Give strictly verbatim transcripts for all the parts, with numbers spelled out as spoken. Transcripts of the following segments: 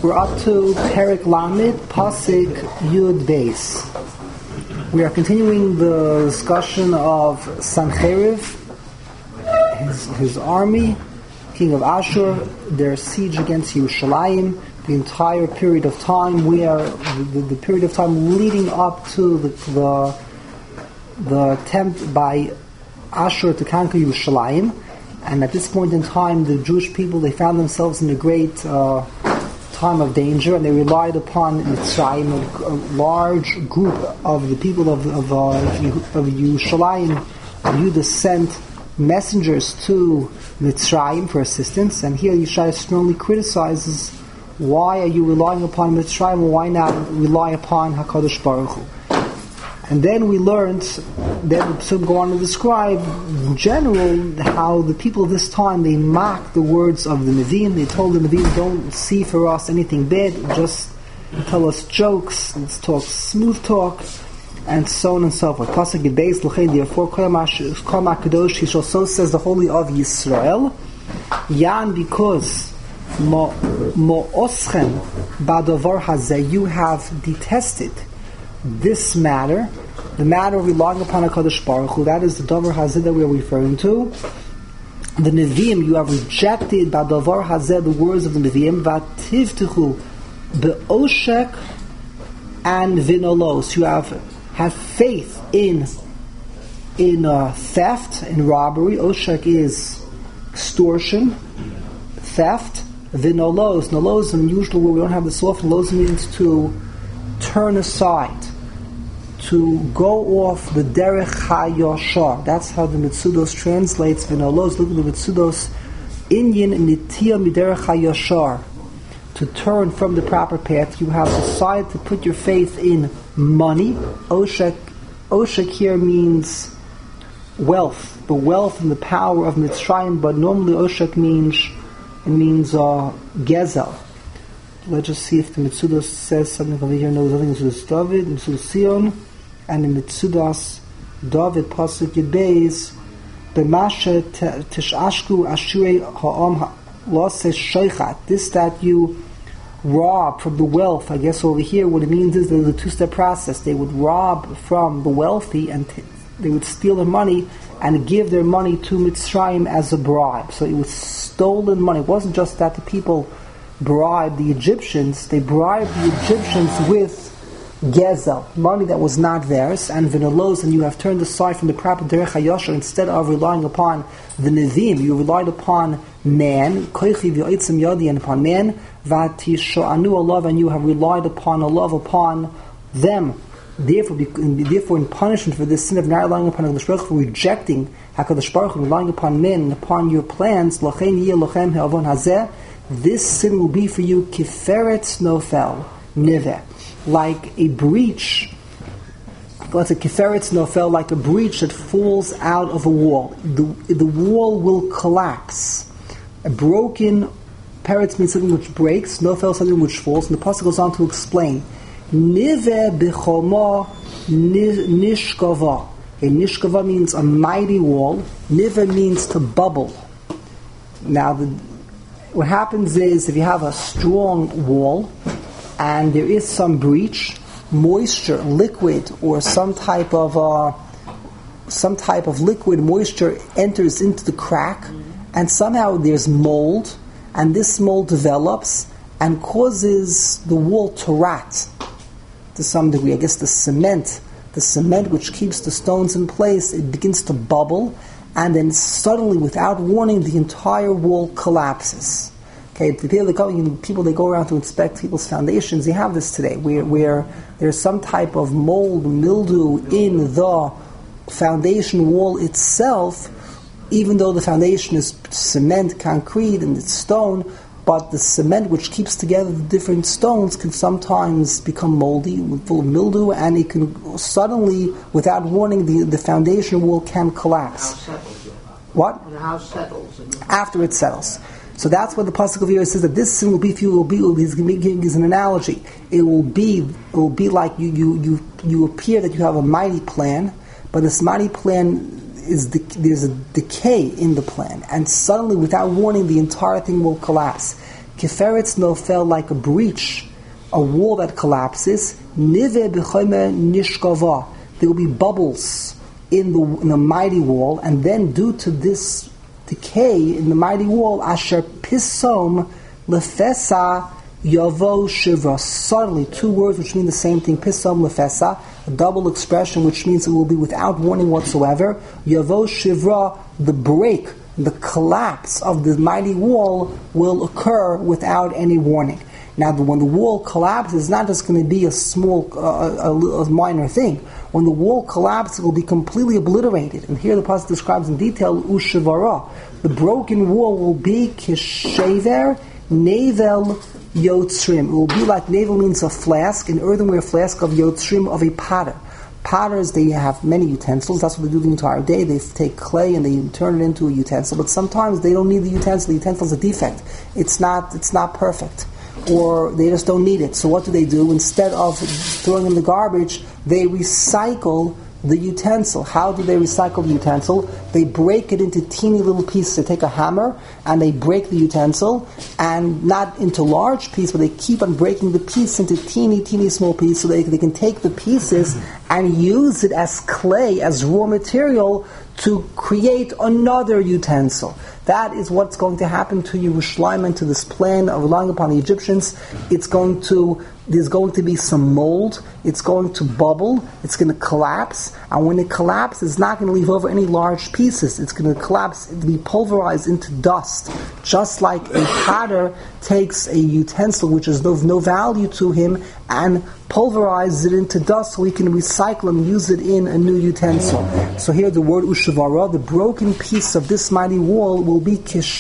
We're up to Perek Lamed, Pasuk Yud Beis. We are continuing the discussion of Sancheriv, his, his army, king of Ashur, their siege against Yerushalayim, the entire period of time. We are the, the period of time leading up to the the, the attempt by Ashur to conquer Yerushalayim. And at this point in time, the Jewish people, they found themselves in a great uh, time of danger, and they relied upon Mitzrayim. A, a large group of the people of of, uh, of Yerushalayim, Yehuda sent messengers to Mitzrayim for assistance. And here Yeshaya strongly criticizes, why are you relying upon Mitzrayim, and why not rely upon HaKadosh Baruch Hu? And then we learned, then to go on to describe in general how the people of this time, they mocked the words of the Nevi'im. They told the Nevi'im, don't see for us anything bad, just tell us jokes, let's talk smooth talk, and so on and so forth. Pasuk Beis, l'chein, therefore, kol hakadosh, so says the Holy of Yisrael, Yan, because mo oschem badavar hazeh, you have detested this matter, the matter of relying upon HaKadosh Baruch Hu, that is the Davar Hazeh that we are referring to. The Nevi'im, you have rejected by Davar Hazeh, the words of the Nevi'im, Vativtichu be'oshek and vinolos. You have have faith in in uh, theft, in robbery. Oshek is extortion, theft. Vinolos, nolos, an unusual word, we don't have this often. Nolos means to turn aside, to go off the derech hayashar. That's how the Mitzudos translates v'nolos. Look at the Mitzudos, inyan nitiyah miderech hayashar, to turn from the proper path. You have decided to put your faith in money. Oshek, oshek here means wealth, the wealth and the power of Mitzrayim. But normally oshek means it means uh, gezel. Let's just see if the Mitzudos says something over here. No, there's nothing in Mitzudos David, in Mitzudos Sion, and in Mitzudos David, Pasuk Yud Beis, B'mashe tishashku ashurei ha'am loseh shoichat. This that you rob from the wealth. I guess over here what it means is there's a two-step process. They would rob from the wealthy, and t- they would steal their money and give their money to Mitzrayim as a bribe. So it was stolen money. It wasn't just that the people bribed the Egyptians, they bribed the Egyptians with gezel, money that was not theirs, and v'nolos, and you have turned aside from the proper derech hayashar. Instead of relying upon the Nevi'im, you relied upon man, koichi v'yotzim yadi, and upon man, v'tisho'anu alav, and you have relied upon Allah, upon them. Therefore, therefore, in punishment for this sin of not relying upon HaKadosh Baruch Hu, for rejecting HaKadosh Baruch Hu, relying upon men and upon your plans, l'chein yeh lochem ha'avon hazeh, this sin will be for you kiferet nofel niveh, like a breach. Let's say kiferet nofel, like a breach that falls out of a wall. The the wall will collapse. A broken peretz means something which breaks. Nofel, something which falls. And the pasuk goes on to explain niveh b'chomo nishkava. A nishkava means a mighty wall. Niveh means to bubble. Now the What happens is, if you have a strong wall and there is some breach, moisture, liquid, or some type of uh, some type of liquid moisture enters into the crack, and somehow there's mold, and this mold develops and causes the wall to rot to some degree. I guess the cement, the cement which keeps the stones in place, it begins to bubble. And then suddenly, without warning, the entire wall collapses. Okay, the people, they go, people they go around to inspect people's foundations. They have this today, where where there's some type of mold, mildew in the foundation wall itself, even though the foundation is cement, concrete, and it's stone. But the cement which keeps together the different stones can sometimes become moldy, full of mildew, and it can suddenly, without warning, the, the foundation wall can collapse. The house settles. What? The house settles. After it settles. So that's what the pasuk of here says, that this sin will be for you. Will be. He's giving is an analogy. It will be. It will be like you. You. You. You appear that you have a mighty plan, but this mighty plan is the, there's a decay in the plan, and suddenly, without warning, the entire thing will collapse. Keferetz nofel, like a breach, a wall that collapses. Nive b'chomer nishkava. There will be bubbles in the in the mighty wall, and then due to this decay in the mighty wall, asher pisom lefesa yavo shivra. Suddenly, two words which mean the same thing. Pisom lefesa, a double expression which means it will be without warning whatsoever. Yavo shivra, the break, the collapse of the mighty wall will occur without any warning. Now, when the wall collapses, it's not just going to be a small, uh, a, a minor thing. When the wall collapses, it will be completely obliterated. And here the pasuk describes in detail, ushivara. The broken wall will be kishever navel yotzrim. It will be like navel means a flask, an earthenware flask of yotzrim, of a potter. Potters, they have many utensils. That's what they do the entire day. They take clay and they turn it into a utensil. But sometimes they don't need the utensil. The utensil is a defect. It's not. It's not perfect. Or they just don't need it. So what do they do? Instead of throwing in the garbage, they recycle the utensil. How do they recycle the utensil? They break it into teeny little pieces. They take a hammer and they break the utensil, and not into large pieces, but they keep on breaking the piece into teeny, teeny small pieces so they, they can take the pieces and use it as clay, as raw material to create another utensil. That is what's going to happen to Yerushalayim and to this plan of relying upon the Egyptians. It's going to, there's going to be some mold. It's going to bubble. It's going to collapse. And when it collapses, it's not going to leave over any large pieces. It's going to collapse, it'll be pulverized into dust. Just like a potter takes a utensil which is of no value to him and pulverizes it into dust so he can recycle and use it in a new utensil. So here the word ushavara, the broken piece of this mighty wall will be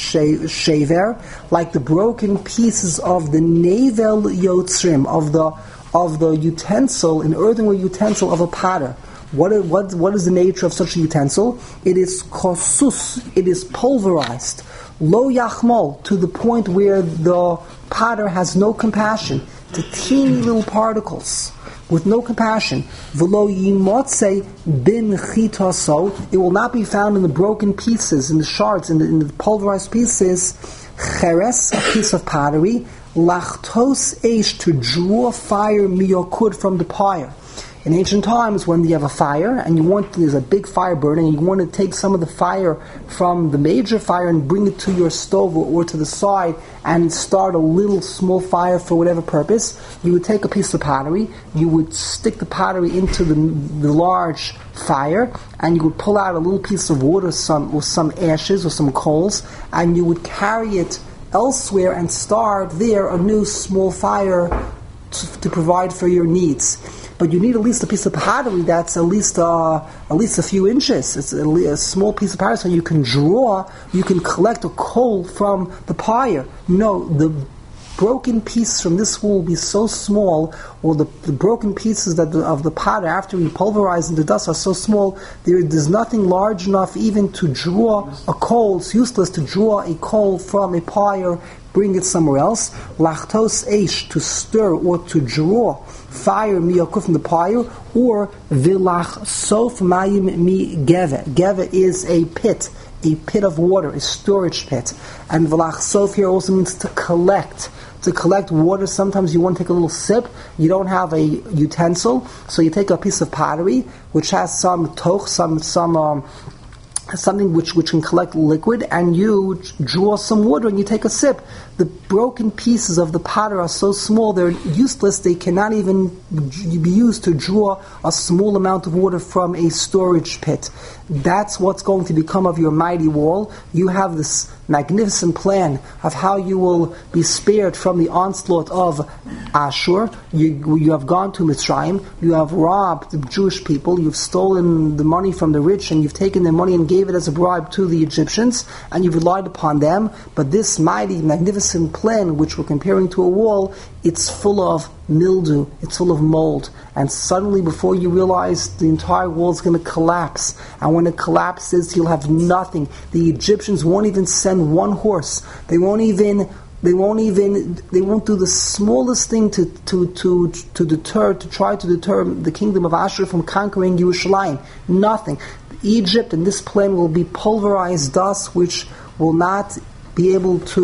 kishever, like the broken pieces of the navel yotzrim, of the of the utensil, an earthenware utensil of a potter. What is, what, what is the nature of such a utensil? It is kosus, it is pulverized. Lo yachmol, to the point where the potter has no compassion, to teeny little particles, with no compassion. V'lo yimotze bin chitaso, it will not be found in the broken pieces, in the shards, in the, in the pulverized pieces. Cheres, a piece of pottery. Lachtos eish, to draw fire miyokud, from the pyre. In ancient times, when you have a fire and you want, there's a big fire burning, and you want to take some of the fire from the major fire and bring it to your stove or, or to the side and start a little small fire for whatever purpose, you would take a piece of pottery, you would stick the pottery into the, the large fire, and you would pull out a little piece of wood or some, or some ashes or some coals, and you would carry it elsewhere and start there a new small fire to, to provide for your needs. But you need at least a piece of pottery that's at least uh, at least a few inches. It's a, a small piece of pottery, so you can draw, you can collect a coal from the pyre. No, the broken pieces from this wall will be so small, or the, the broken pieces that the, of the potter after we pulverize into dust are so small, there, there's nothing large enough even to draw a coal. It's useless to draw a coal from a pyre, bring it somewhere else. Lachtos eish, to stir or to draw fire miyakuf, from the pyre, or vilach sof mayim mi geve. Geve is a pit, a pit of water, a storage pit. And vilach sof here also means to collect. To collect water, sometimes you want to take a little sip, you don't have a utensil, so you take a piece of pottery, which has some toch, some, some, um, something which, which can collect liquid, and you draw some water and you take a sip. The broken pieces of the potter are so small, they're useless, they cannot even be used to draw a small amount of water from a storage pit. That's what's going to become of your mighty wall. You have this magnificent plan of how you will be spared from the onslaught of Ashur. You, you have gone to Mitzrayim, you have robbed the Jewish people, you've stolen the money from the rich, and you've taken their money and gave it as a bribe to the Egyptians, and you've relied upon them. But this mighty, magnificent plan, which we're comparing to a wall, it's full of mildew, it's full of mold, and suddenly before you realize, the entire wall is going to collapse, and when it collapses, you'll have nothing. The Egyptians won't even send one horse. They won't even They won't even, they won't do the smallest thing to, to, to, to deter, to try to deter the kingdom of Ashur from conquering Yerushalayim. Nothing. Egypt and this plan will be pulverized dust, which will not be able to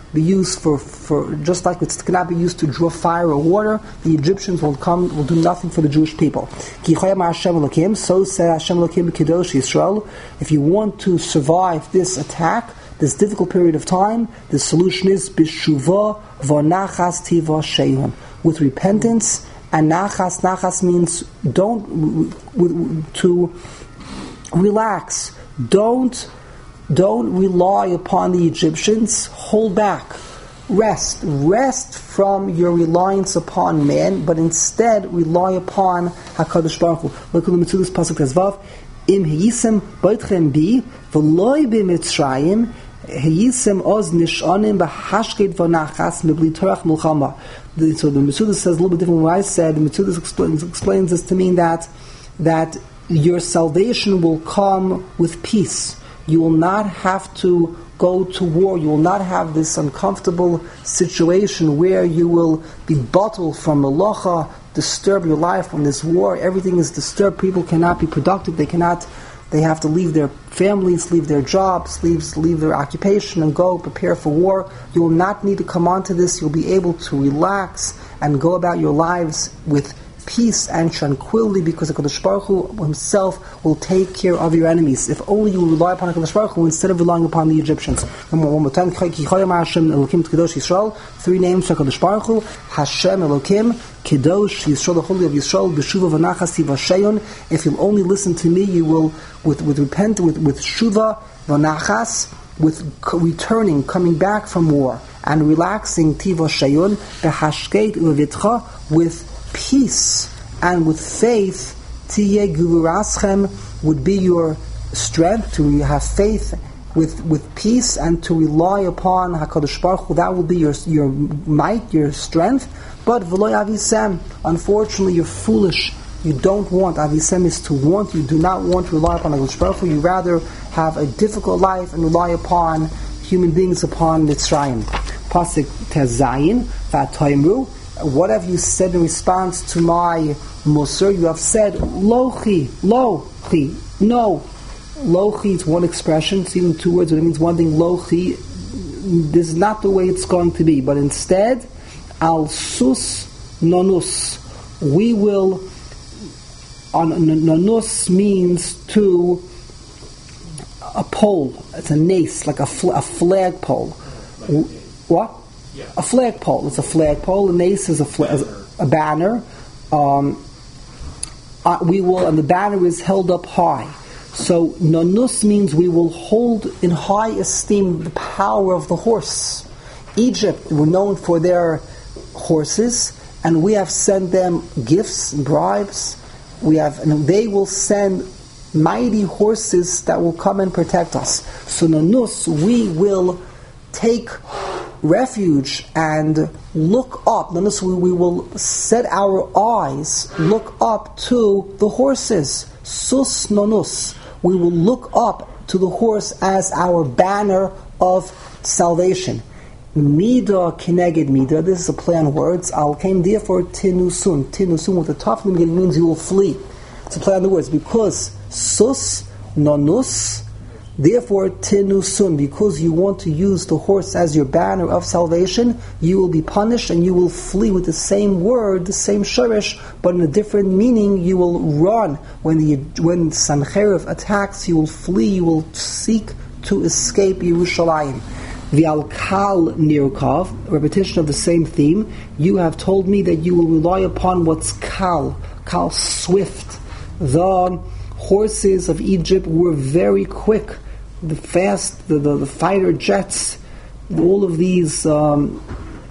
be used for, for just like it cannot be used to draw fire or water, the Egyptians will come will do nothing for the Jewish people. So said Hashem Elokim Kedosh Yisrael, if you want to survive this attack, this difficult period of time, the solution is B'shuva v'nachas tiva sheyun, with repentance. And nachas, nachas means don't, to relax. Don't, don't rely upon the Egyptians. Hold back. Rest. Rest from your reliance upon man, but instead rely upon HaKadosh Baruch Hu. Look at the Mitzvahs Pasuk Tezvav. Im heyisem boitchem bi, v'loi b'Mitzrayim, heyisem oz nishanim b'hashket v'nachas mibli torach milchama. So the Mitzvah says a little bit different than what I said. The Mitzvah explains, explains this to mean that that your salvation will come with peace. You will not have to go to war. You will not have this uncomfortable situation where you will be bottled from malacha, disturb your life from this war. Everything is disturbed. People cannot be productive. They cannot. They have to leave their families, leave their jobs, leave, leave their occupation and go prepare for war. You will not need to come onto this. You'll be able to relax and go about your lives with peace and tranquility, because HaKadosh Baruch Hu himself will take care of your enemies. If only you rely upon HaKadosh Baruch Hu instead of relying upon the Egyptians. One more time, three names for HaKadosh Baruch Hu: Hashem Elokim, Kedosh Yisrael, the Holy of Yisrael, B'shuva v'nachas tiva sheyun. If you'll only listen to me, you will, with with repent, with with shuva v'nachas, with returning, coming back from war, and relaxing tiva sheyun, b'hashkeit u'vitcha, with peace and with faith. Tiyeh gevuraschem would be your strength, to have faith with with peace and to rely upon HaKadosh Baruch Hu. That will be your your might, your strength. But v'lo avisem, unfortunately, you're foolish. You don't want. Avisem is to want. You do not want to rely upon HaKadosh Baruch Hu. You rather have a difficult life and rely upon human beings, upon Mitzrayim. Pasuk Tezayin v'atoimru. What have you said in response to my Musar? You have said, Lochi, Lochi, no. Lochi is one expression, it's even two words, but it means one thing. Lochi, this is not the way it's going to be. But instead, Al sus nonus. We will, on nonus means to a pole. It's a nace, like a, fl- a flag pole. What? Yeah. A flagpole. It's a flagpole. A nace is a, fla- a banner. Um, uh, we will, and the banner is held up high. So nonus means we will hold in high esteem the power of the horse. Egypt were known for their horses, and we have sent them gifts and bribes. We have, and they will send mighty horses that will come and protect us. So nonus, we will take refuge and look up. Notice we, we will set our eyes, look up to the horses. Sus nonus. We will look up to the horse as our banner of salvation. Mida kineged mida. This is a play on words. Al came therefore tinusun. Tinusun with a tough name means you will flee. It's a play on the words, because sus nonus. Therefore, tinusun, because you want to use the horse as your banner of salvation, you will be punished and you will flee with the same word, the same shorish, but in a different meaning. You will run. When the when Sancherib attacks, you will flee, you will seek to escape Yerushalayim. V'al-kal nirkav, repetition of the same theme. You have told me that you will rely upon what's kal, kal, swift. The horses of Egypt were very quick. The fast, the, the, the fighter jets, all of these, um,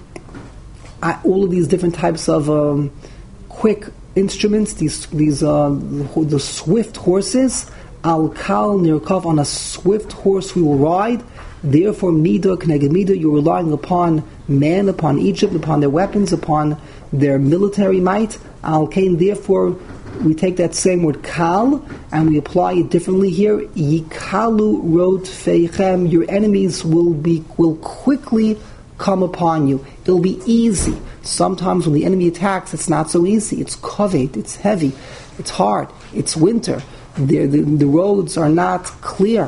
all of these different types of um, quick instruments, these these uh, the, the swift horses. Al kal nirkav, on a swift horse we will ride. Therefore, mida kneged mida, you're relying upon man, upon Egypt, upon their weapons, upon their military might. Al kain, therefore, we take that same word kal and we apply it differently here. Yikalu rot feichem, your enemies will be will quickly come upon you. It'll be easy. Sometimes when the enemy attacks, it's not so easy. It's koved, it's heavy, it's hard, it's winter. The, the, the roads are not clear.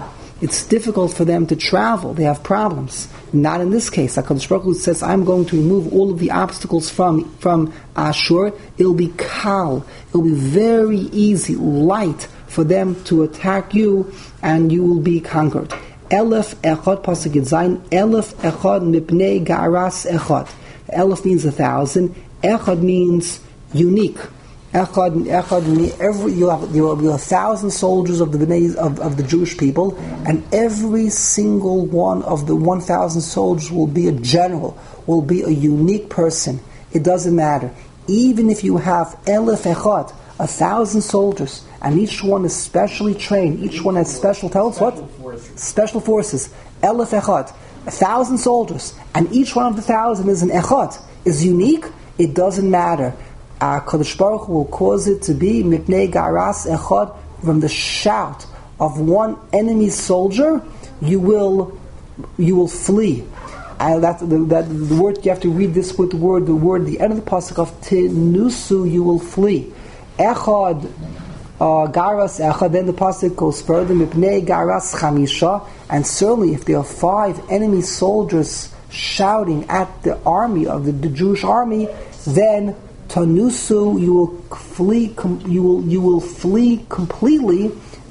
It's difficult for them to travel. They have problems. Not in this case. HaKadosh Baruch Hu says, I'm going to remove all of the obstacles from, from Ashur. It'll be kal. It'll be very easy, light for them to attack you, and you will be conquered. Elef echad, pasuk Zayin, elef echad mipnei garas echad. Elef means a thousand. Echad means unique. Echad, echad means every, you have, you have a thousand soldiers of the Bnei, of, of the Jewish people, and every single one of the one thousand soldiers will be a general, will be a unique person. It doesn't matter. Even if you have elef echad, a thousand soldiers, and each one is specially trained, each one has special, tell us what? Forces. Special forces. Elef echad, a thousand soldiers, and each one of the thousand is an echad, is unique, it doesn't matter. Our Kadosh Baruch Hu will cause it to be mipnei garas echad, from the shout of one enemy soldier, you will you will flee. And that the, that the word, you have to read this with the word, the word, the end of the pasuk of tinusu, you will flee. Echad, uh, garas echad. Then the pasuk goes further, mipnei garas chamisha, and certainly if there are five enemy soldiers shouting at the army of the, the Jewish army, then tanusu, you will flee. Com- you will you will flee completely.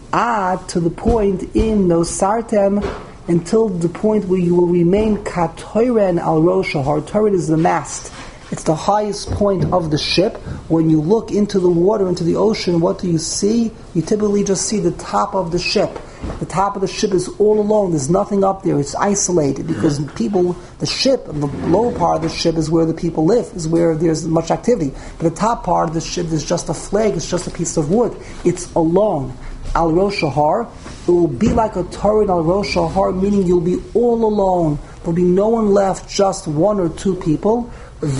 Ad, to the point in nosartem, until the point where you will remain katoiren al rosh hahar. Toiren is the mast. It's the highest point of the ship. When you look into the water, into the ocean, what do you see? You typically just see the top of the ship. The top of the ship is all alone. There's nothing up there. It's isolated because people, the ship, the lower part of the ship is where the people live, is where there's much activity. But the top part of the ship is just a flag, it's just a piece of wood. It's alone. Al Rosh Hahar, it will be like a Torah al Rosh Hahar, meaning you'll be all alone. There'll be no one left, just one or two people.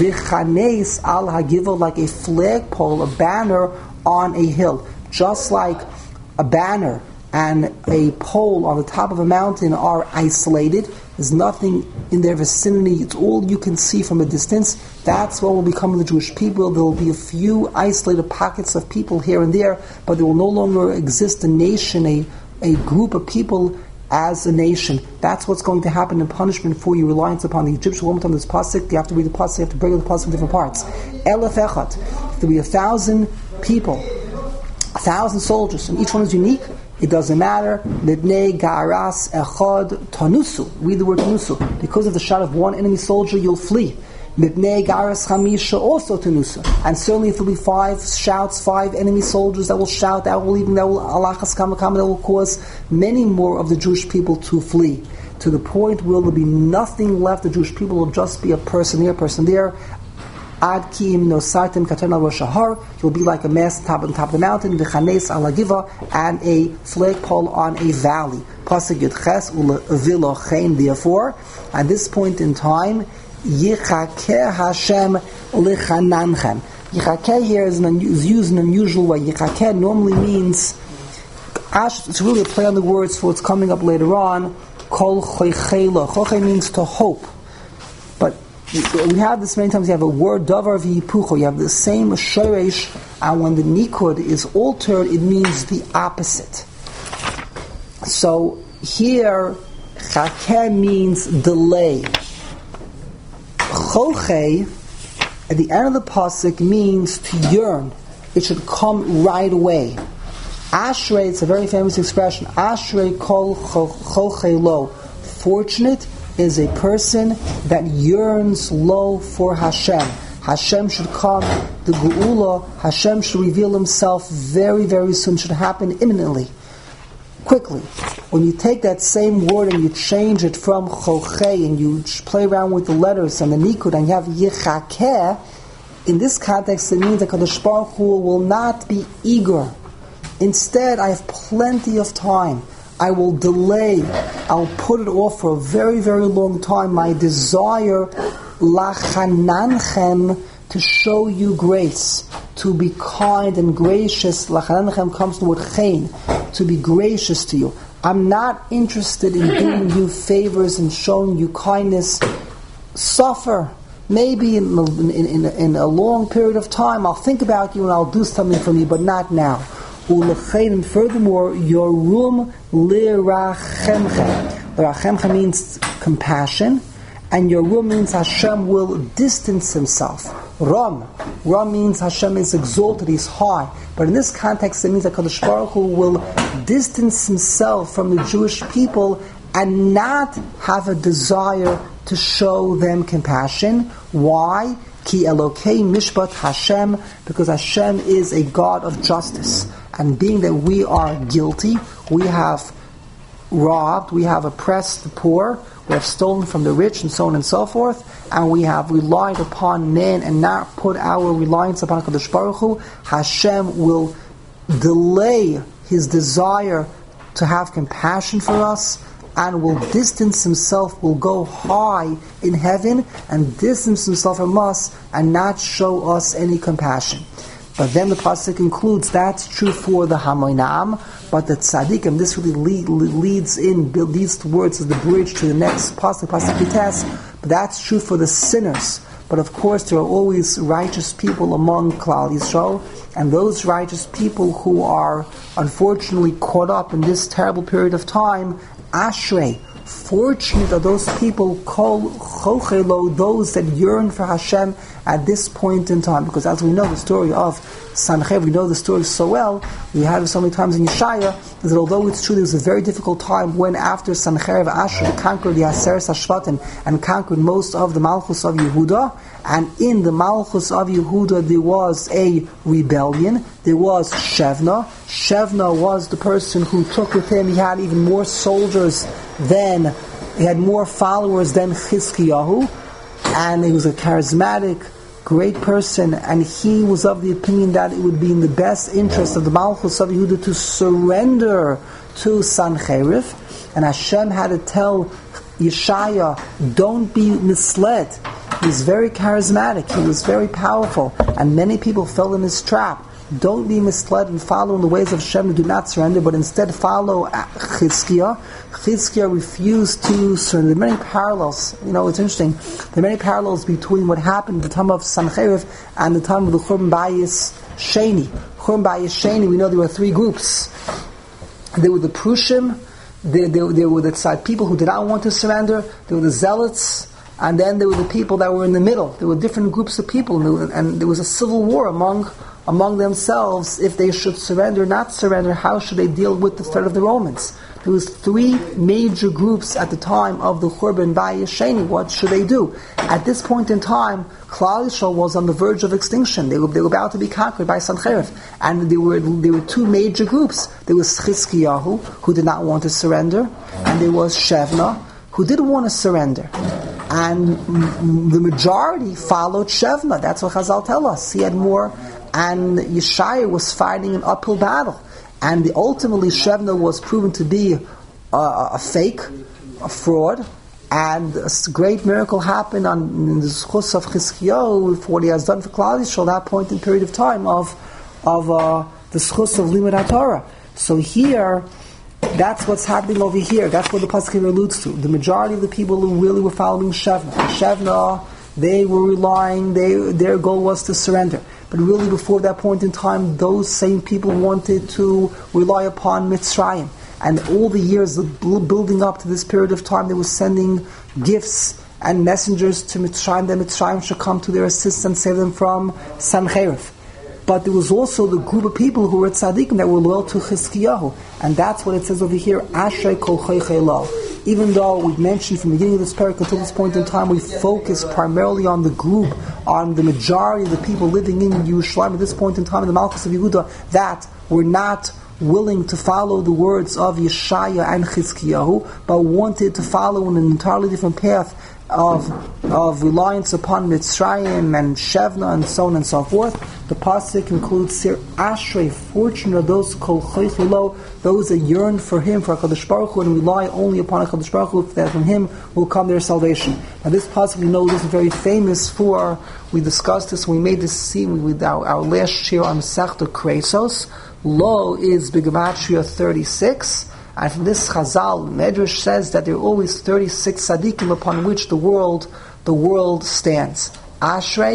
V'chanes al hagiva, like a flagpole, a banner on a hill. Just like a banner and a pole on the top of a mountain are isolated, there's nothing in their vicinity, it's all you can see from a distance. That's what will become the Jewish people. There will be a few isolated pockets of people here and there, but there will no longer exist a nation, a, a group of people as a nation. That's what's going to happen in punishment for your reliance upon the Egyptians. One more time, this pasuk, you have to read the pasuk, you have to break the pasuk in different parts. Elef echad, there will be a thousand people, a thousand soldiers, and each one is unique. It doesn't matter. Mibnei garas echad tanusu. Read the word tanusu. Because of the shot of one enemy soldier, you'll flee. Mibnei garas chamisha, also tanusu. And certainly if there will be five shouts, five enemy soldiers that will shout, that will even, that will alachas kamakam, that will cause many more of the Jewish people to flee. To the point where there'll be nothing left. The Jewish people will just be a person here, a person there. Ad kiim nosartem katan al rosh hahar, you'll be like a mast on top, on top of the mountain, v'chanes al hagiva, and a flagpole on a valley. Pasuk Yud Ches u'vilo chen. Therefore, at this point in time, yichakeh Hashem lichananchen. Yichakeh here is, an, is used in an unusual way. Yichakeh normally means, it's really a play on the words for what's coming up later on. Kol choichelo. Choche means to hope. But we have this many times. You have a word davar v'yipucho. You have the same shoresh, and when the nikud is altered, it means the opposite. So here, chakeh means delay. Choche, at the end of the pasuk, means to yearn. It should come right away. Ashrei, it's a very famous expression. Ashrei kol choche lo. Fortunate is a person that yearns low for Hashem. Hashem should come, the Geula, Hashem should reveal Himself very, very soon, should happen imminently, quickly. When you take that same word and you change it from choche and you play around with the letters and the nikud and you have yichakeh, in this context it means that Kadosh Baruch Hu will not be eager. Instead, I have plenty of time. I will delay. I'll put it off for a very, very long time. My desire, lachananchem, to show you grace, to be kind and gracious. Lachananchem comes from the word chen, to be gracious to you. I'm not interested in doing you favors and showing you kindness. Suffer. Maybe in, in, in, in a long period of time, I'll think about you and I'll do something for you, but not now. Ulechein, and furthermore, Yorum lirachemcha. Lirachemcha means compassion, and Yorum means Hashem will distance himself. Ram. Ram means Hashem is exalted, he's high. But in this context, it means that Kadosh Baruch Hu will distance himself from the Jewish people and not have a desire to show them compassion. Why? Ki Elokei Mishpat Hashem, because Hashem is a God of justice. And being that we are guilty, we have robbed, we have oppressed the poor, we have stolen from the rich, and so on and so forth, and we have relied upon men and not put our reliance upon HaKadosh Baruch Hu, Hashem will delay his desire to have compassion for us, and will distance himself, will go high in heaven, and distance himself from us, and not show us any compassion. But then the pasuk concludes that's true for the Hamoinam, but the tzaddikim, this really lead, leads in, leads towards the bridge to the next pasuk, pasuk Kites, but that's true for the sinners. But of course there are always righteous people among Klal Yisrael, and those righteous people who are unfortunately caught up in this terrible period of time, Ashrei, fortunate are those people, kol chochelo, those that yearn for Hashem at this point in time. Because as we know the story of Sanchev, we know the story so well, we have it so many times in Yeshaya, that although it's true there was a very difficult time when after Sanchev Asher conquered the Aseres HaShvatim and conquered most of the Malchus of Yehuda, and in the Malchus of Yehuda there was a rebellion, there was Shevna. Shevna was the person who took with him, he had even more soldiers than, he had more followers than Chizkiyahu, and he was a charismatic, great person, and he was of the opinion that it would be in the best interest of the Malchus of Yehuda to surrender to Sancherif, and Hashem had to tell Yeshaya, don't be misled. He's very charismatic, he was very powerful, and many people fell in his trap. Don't be misled and follow in the ways of Hashem and do not surrender, but instead follow Chizkiah. Chizkiah refused to surrender. There are many parallels. You know, it's interesting. There are many parallels between what happened at the time of Sancherif and the time of the Churban Bayis Sheni. Churban Bayis Sheni, we know there were three groups. There were the Prushim, there, there, there were the tzad people who did not want to surrender, there were the Zealots, and then there were the people that were in the middle. There were different groups of people, and there was, and there was a civil war among among themselves, if they should surrender or not surrender, how should they deal with the threat of the Romans? There was three major groups at the time of the Churban Bayis Sheni. What should they do? At this point in time, Klal Yisrael was on the verge of extinction. They were, they were about to be conquered by Sancherif. And there were there were two major groups. There was Chizkiyahu, who did not want to surrender, and there was Shevna, who did want to surrender. And the majority followed Shevna. That's what Chazal tell us. He had more. And Yeshaya was fighting an uphill battle. And the, ultimately Shevna was proven to be a, a fake, a fraud. And a great miracle happened on the Zchus of Chizkiyahu for what he has done for Klal Yisrael at that point in period of time of of uh, the Zchus of Limud HaTorah. So here, that's what's happening over here. That's what the pasuk alludes to. The majority of the people who really were following Shevna. Shevna, they were relying, they, their goal was to surrender. But really before that point in time, those same people wanted to rely upon Mitzrayim. And all the years building up to this period of time, they were sending gifts and messengers to Mitzrayim, that Mitzrayim should come to their assistance and save them from Sancherif. But there was also the group of people who were tzaddikim that were loyal to Chizkiyahu. And that's what it says over here, Ashrei kol chochelo. Even though we mentioned from the beginning of this parak until this point in time, we focus primarily on the group, on the majority of the people living in Yerushalayim at this point in time, in the Malchus of Yehuda, that were not willing to follow the words of Yeshaya and Chizkiyahu, but wanted to follow in an entirely different path of of reliance upon Mitzrayim and Shevna and so on and so forth. The pasuk includes Sir Ashrei, fortunate are those kol chochelo, those that yearn for Him, for HaKadosh Baruch Hu, and rely only upon HaKadosh Baruch Hu, that from Him will come their salvation. Now this pasuk, we know this is very famous for, we discussed this, we made this scene with our, our last shir on Masechta Kresos. Lo is B'gematria thirty-six. And from this Chazal, Medrash says that there are always thirty-six tzaddikim upon which the world the world stands. Ashrei,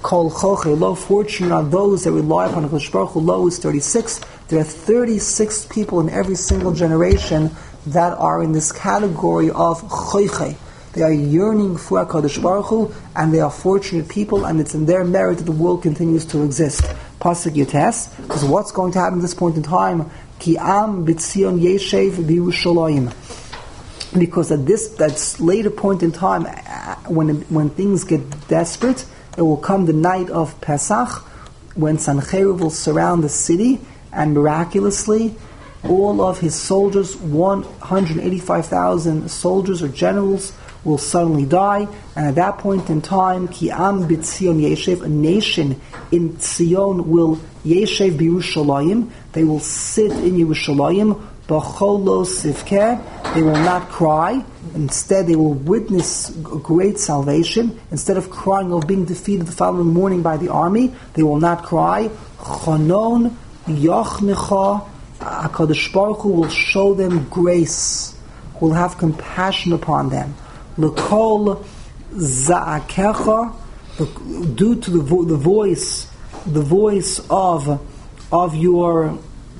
Kol choche lo, fortunate are those that rely upon HaKadosh Baruch Hu. Lo is thirty-six. There are thirty-six people in every single generation that are in this category of choche. They are yearning for HaKadosh Baruch Hu, and they are fortunate people, and it's in their merit that the world continues to exist. Pasuk Yotes, because what's going to happen at this point in time? Ki am b'tzion yeshev b'Yerushalayim. Because at this that later point in time, when when things get desperate, it will come the night of Pesach, when Sancheriv will surround the city, and miraculously, all of his soldiers, one hundred eighty-five thousand soldiers or generals, will suddenly die. And at that point in time, Ki am b'tzion yeshev, a nation in Tzion will yeshev b'Yerushalayim. They will sit in Yerushalayim. B'cholo sivkeh. They will not cry. Instead, they will witness great salvation. Instead of crying of being defeated the following morning by the army, they will not cry. Chanon yachnecha. HaKadosh Baruch Hu will show them grace. Will have compassion upon them. L'kol za'akecha. Due to the, vo- the voice, the voice of of your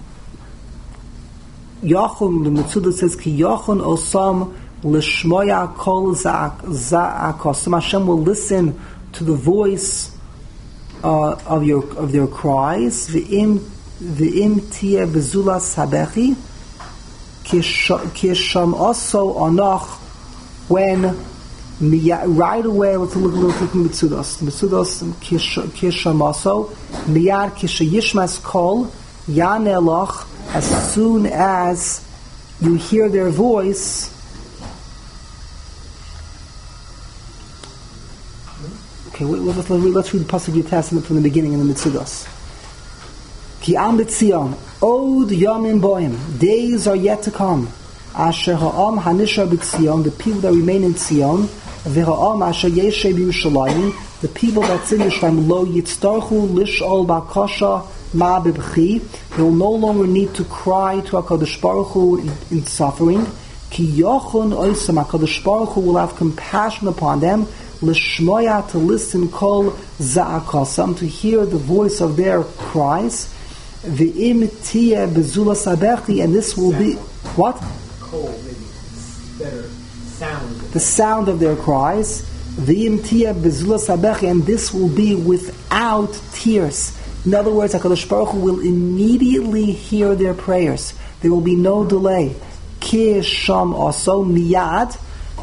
Yachon, the Metzudah says, Ki Yachon osam l'shmoya kol za'akosam. Hashem will listen to the voice uh, of your of their cries. V'im v'im tia bezulas habechi kisham also anoch. When right away, let's look a little bit in Metzudos. Metzudos kisham also miyad kishayishmas kol yanelach. As soon as you hear their voice, okay, let's, let's read the Pasuk Yud from the beginning in the Metzudos. Ki am b'tzion, od yamim boim, days are yet to come. Asher ha'am hanishar b'tzion, the people that remain in Tzion, v'ha'am asher yeshev b'Yerushalayim, the people that's in Yerushalayim, lo yitztarchu lish'ol ba'kasha ma b'bchi. They will no longer need to cry to HaKadosh Baruch Hu in, in suffering. Ki yochon oisam, HaKadosh Baruch Hu will have compassion upon them. L'shmoya, to listen, kol za'akasam, to hear the voice of their cries. V'im tiyeh bezulas habechi, and this will be what? Kol, maybe better sound. The sound of their cries. V'im tiyeh bezulas habechi, and this will be without tears. In other words, HaKadosh Baruch Hu will immediately hear their prayers. There will be no delay. Kisham also miyad,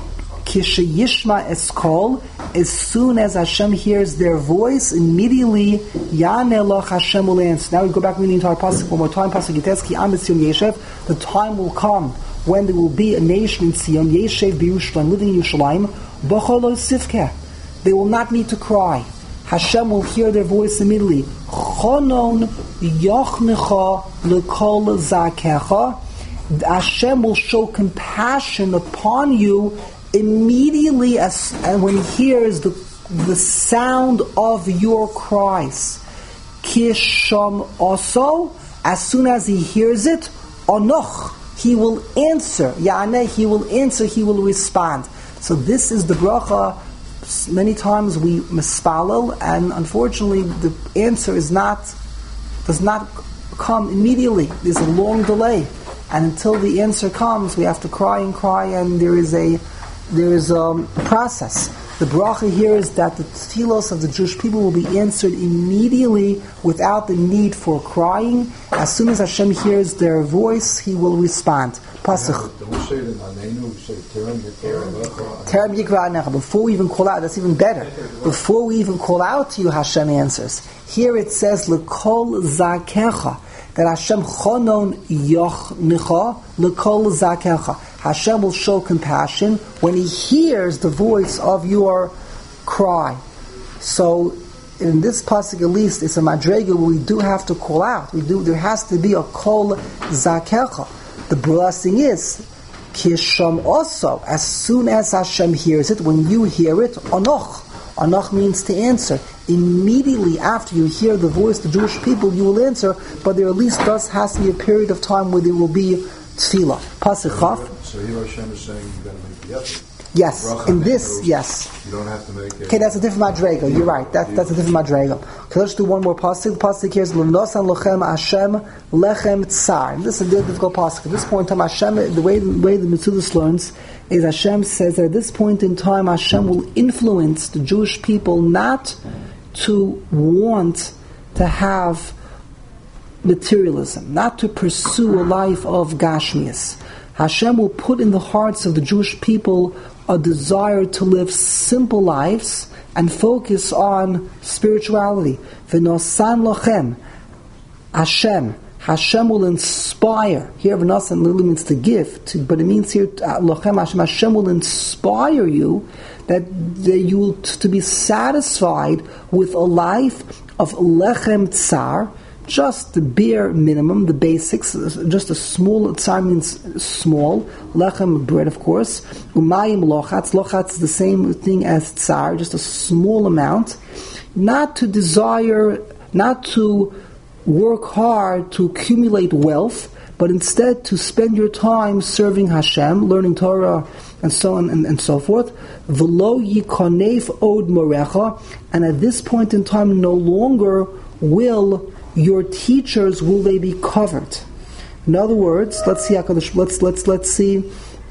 kishayishma eskol. As soon as Hashem hears their voice, immediately Yanelach Hashem will answer. Now we go back and read the entire pasuk one more time. Pasuk Yites Ki am b'tzion yeshev. The time will come when there will be a nation in Tzion, yeshev b'Yerushalayim, living in Yerushalayim. B'cholo sivkeh. They will not need to cry. Hashem will hear their voice immediately. Chonon yochnecha l'kol zakecha. Hashem will show compassion upon you immediately as and when He hears the the sound of your cries. Kisham also, as soon as He hears it, onoch, He will answer. Ya'aneh, He will answer. He will respond. So this is the bracha. Many times we mispalel, and unfortunately the answer is not does not come immediately. There's a long delay, and until the answer comes, we have to cry and cry, and there is a there is a process. The bracha here is that the tefillos of the Jewish people will be answered immediately without the need for crying. As soon as Hashem hears their voice, He will respond. Pasuk. Before we even call out, that's even better. Before we even call out to you, Hashem answers. Here it says, L'kol zakecha, that Hashem chonon yochnecha, L'kol zakecha. Hashem will show compassion when He hears the voice of your cry. So, in this pasuk at least, it's a madrega where we do have to call out. We do. There has to be a kol zakecha. The blessing is kisham also. As soon as Hashem hears it, when you hear it, anoch. Anoch means to answer. Immediately after you hear the voice of the Jewish people, you will answer. But there at least does has to be a period of time where there will be tefillah. Pasuk Chaf. So here Hashem is saying you got to make the effort. Yes, in this, yes. You don't have to make it. Okay, that's a different madrega. You're right. That, that's a different madrega. Okay, let's do one more pasuk. The pasuk here is L'nosan lochem Hashem lechem tsar. And this is a difficult pasuk. At this point in time, Hashem, the way the way the Metzudos learns is Hashem says that at this point in time, Hashem will influence the Jewish people not to want to have materialism, not to pursue a life of gashmias. Hashem will put in the hearts of the Jewish people a desire to live simple lives and focus on spirituality. V'nosan lochem, Hashem, Hashem will inspire. Here, v'nosan literally means to give, to, but it means here uh, lochem Hashem. Hashem will inspire you that, that you will t- to be satisfied with a life of lechem tsar. Just the bare minimum, the basics, just a small, tsar means small, lechem, bread of course, umayim lochatz, lochatz is the same thing as tsar, just a small amount, not to desire, not to work hard to accumulate wealth, but instead to spend your time serving Hashem, learning Torah, and so on and, and so forth. V'lo yikonef od morecha, and at this point in time no longer will your teachers, will they be covered? In other words, let's see. Let's let's let's see.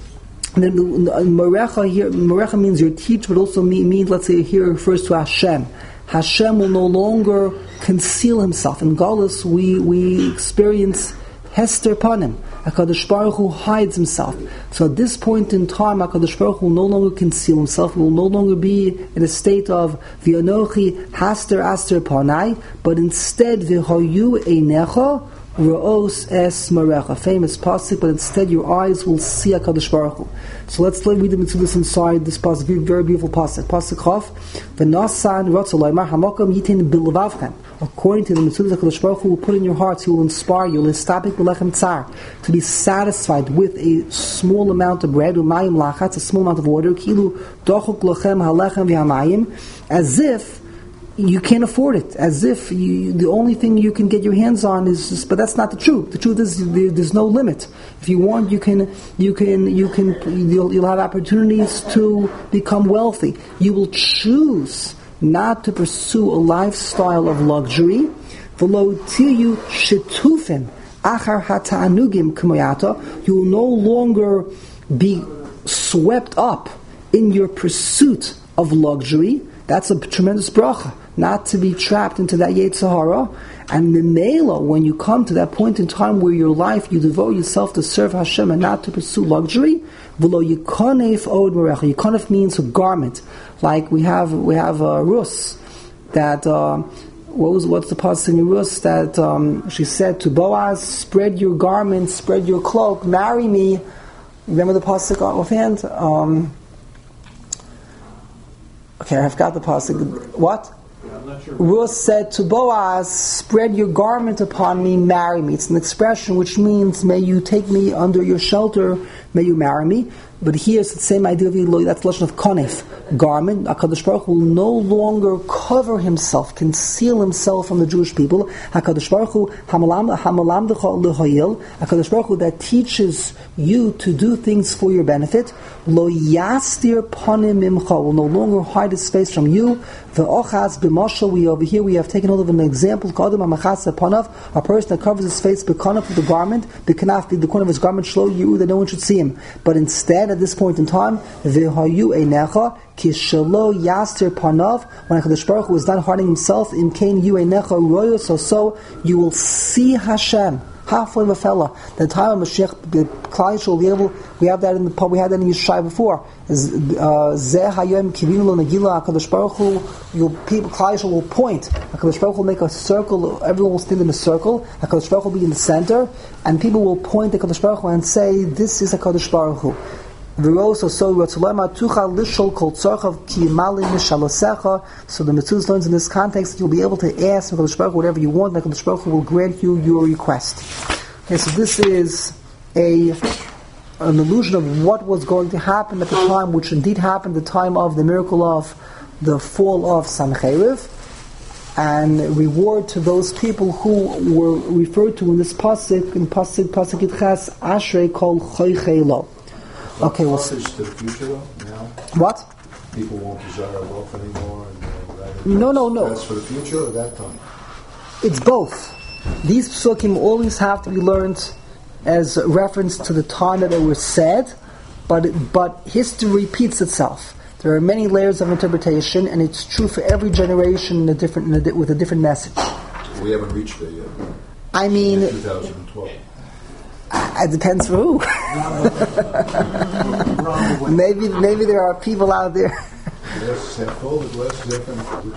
Morecha here, Morecha means your teacher, but also means, let's say, here refers to Hashem. Hashem will no longer conceal Himself. In Galus, we we experience Hester Panim. HaKadosh Baruch Hu hides Himself. So at this point in time, HaKadosh Baruch Hu will no longer conceal Himself. He will no longer be in a state of V'yonochi Haster Aster Panai, but instead V'hoyu Einecha Ra'os Es Marecha. Famous pasuk, but instead your eyes will see HaKadosh Baruch Hu. So let's let read into this inside this pasuk. Very, very beautiful pasuk. Pasuk Chaf. V'nasan Ratzolay Mar Hamakam Yitin Bilvavchem. According to the Metzudos, HaKadosh Baruch Hu will put in your hearts, He will inspire you, L'stabik B'lechem Tsar, to be satisfied with a small amount of bread, Umayim Lachatz, a small amount of water, Kilu Dochuk Lochem Halechem V'Hamayim, as if you can't afford it, as if you, the only thing you can get your hands on is just, but that's not the truth. The truth is there, there's no limit. If you want, you can, you can, you can, you'll, you'll have opportunities to become wealthy. You will choose not to pursue a lifestyle of luxury. V'lo tiyu shitufim achar hata'anugim k'moyata. You will no longer be swept up in your pursuit of luxury. That's a tremendous bracha, not to be trapped into that Yetzer Hara. And Memela, when you come to that point in time where your life, you devote yourself to serve Hashem and not to pursue luxury, v'lo yikonef od morecha. Yikonef means a garment. Like we have, we have a Rus that, uh, what was, what's the pasuk in Rus that um, she said to Boaz, spread your garment, spread your cloak, marry me. Remember the pasuk offhand? Um, okay, I forgot the pasuk. What? Sure. Ruth said to Boaz, spread your garment upon me, marry me. It's an expression which means, may you take me under your shelter, may you marry me. But here's the same idea of that's the lashon of konef, garment. HaKadosh Baruch Hu will no longer cover Himself, conceal Himself from the Jewish people. HaKadosh Baruch Hu, hamalamdecha lehoyil, HaKadosh Baruch Hu that teaches you to do things for your benefit. Lo yastir panim mimcha, will no longer hide His face from you. Ve'ochaz b'mashal, we over here we have taken hold of an example. Kadam amachas panav, a person that covers his face b'kanaf with the garment, b'kanaf the corner of his garment, shlo yiru, that no one should see him. But instead, at this point in time, v'hayu einecha kishalo yaster panav, when HaKadosh Baruch Hu is not hiding Himself, in kain yu einecha royo, so so you will see Hashem. Halfway of a fella. The time of Mashiach, the Klal Yisrael will be able. We have that in the we had that in Yishai before. Zeh hayom kivinu lo negila. HaKadosh Baruch Hu, your people, Klal Yisrael will point. HaKadosh Baruch Hu will make a circle. Everyone will stand in a circle. HaKadosh Baruch Hu will be in the center, and people will point at HaKadosh Baruch Hu and say, "This is HaKadosh Baruch Hu." So the Metzudos learns in this context that you'll be able to ask HaKadosh Baruch Hu whatever you want, and HaKadosh Baruch Hu will grant you your request. Okay, so this is a an illusion of what was going to happen at the time, which indeed happened at the time of the miracle of the fall of Sancheriv, and reward to those people who were referred to in this pasuk, in pasuk pasuk Yitches, Ashrei kol choichei lo. Okay, well, Message to the future though, now? what? People won't desire wealth anymore and they'll rather No, no, no. That's for the future or that time? It's both. These psukim always have to be learned as a reference to the time that they were said, but but history repeats itself. There are many layers of interpretation, and it's true for every generation in a different, in a, di- with a different message. We haven't reached there yet. I mean, In twenty twelve. it depends for who. maybe maybe there are people out there. Yes, half full, the glass is half empty.